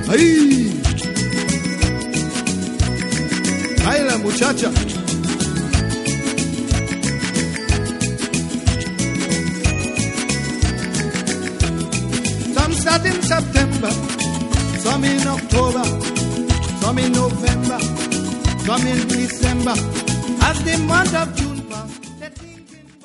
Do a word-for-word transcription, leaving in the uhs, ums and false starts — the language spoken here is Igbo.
Ahí. Baila, muchacha. Some start in September, some in October, some in November, some in December. As the month of